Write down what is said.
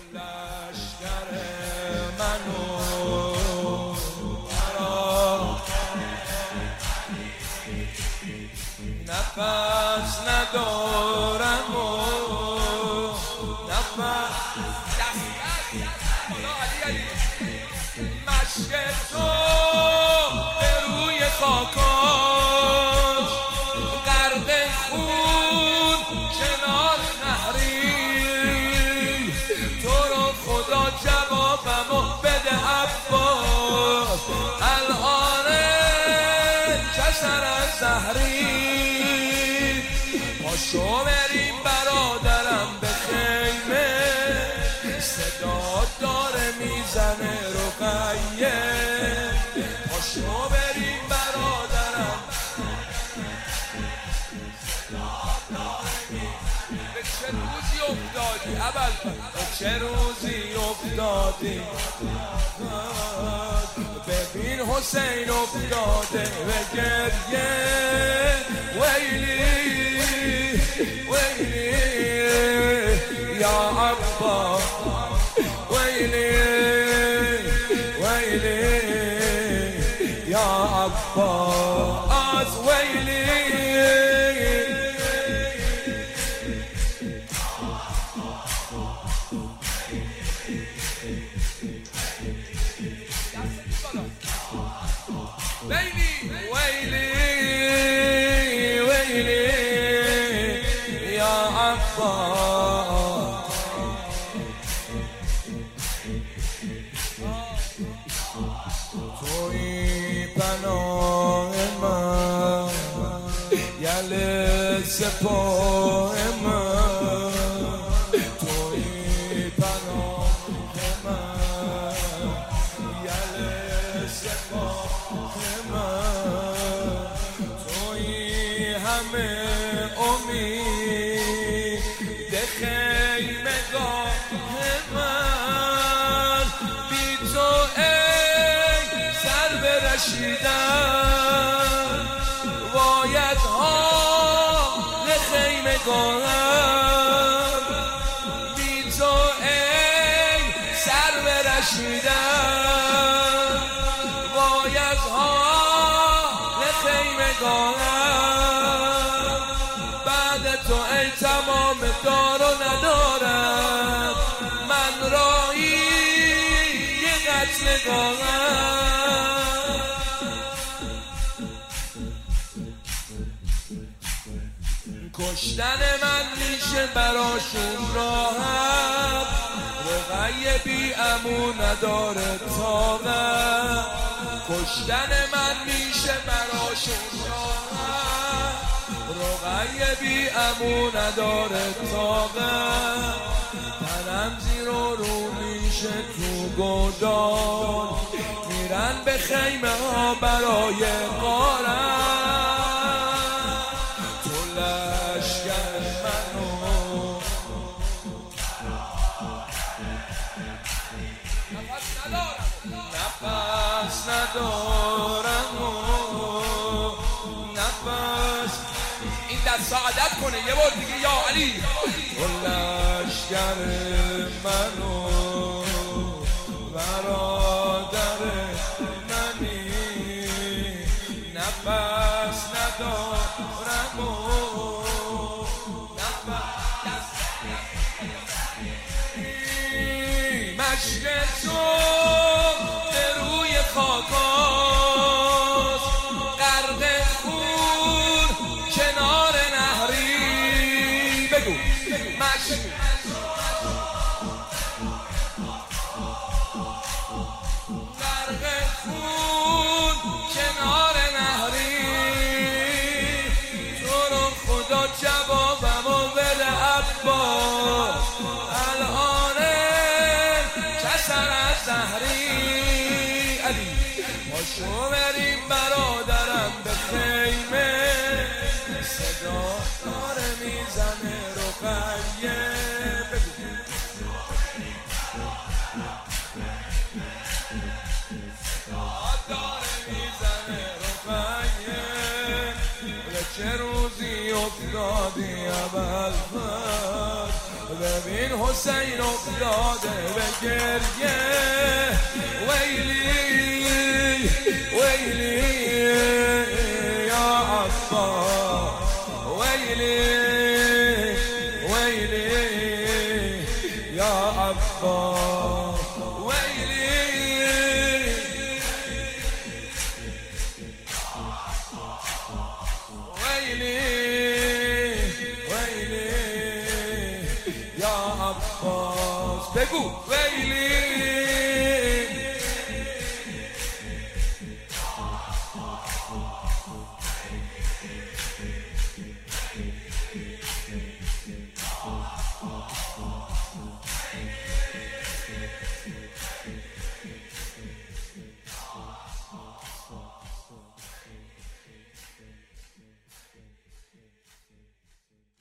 لشکر منو نفس ندارم و نفس مشک تو به روی خاکاش غرق خون کنار نهری تو رو خدا جوابمو بده عباس الان کسر از زهری پاشو بریم برادرم به خیمه صدا داره میزنه رقیه پاشو بریم برادرم به چه روزی افتادی به چه روزی افتادی ببین حسین افتاده به گریه ویلی ویلی یا عباس ویلی ویلی یا عباس ویلی ویلی ویلی ویلی یا عباس توی پناه من یل سپاه من توی پناه من یل سپاه من توی همه امید خیمگاه من بی تو ای سر برشیدن باید حال خیمگاهم بی تو ای سر برشیدن باید حال خیمگاهم بعد تو ای تمام دار و ندارم من راهی یه قتلگاهم کشتن من میشه براشون راحت رقیه بی امو نداره طاقت کشتن من میشه براشون راحت رقیه بی امو نداره طاقت تنم زیر و رو میشه تو گودال میرن به خیمه ها برای غارت تو لشکر منو نفس ندارم و نفس این دست سعادت کنه یه بار دیگه یا علی تو لشکر منو برادر منی نفس ندارم و نفس مشک تو به روی خاکاست غرق خون کنار نهری بگو مشک غرق خون کنار نهری تو رو خدا جوابمو بده عباس الان کسر از زهری علی پاشو بریم برادرم به خیمه صدا داره میزنه رقیه چه روزی افتادی ابوالفضل ببین حسین افتاده به گریه ویلی ویلی یا عباس ویلی ویلی یا عباس ویلی ویلی ویلی یا عباس بگو ویلی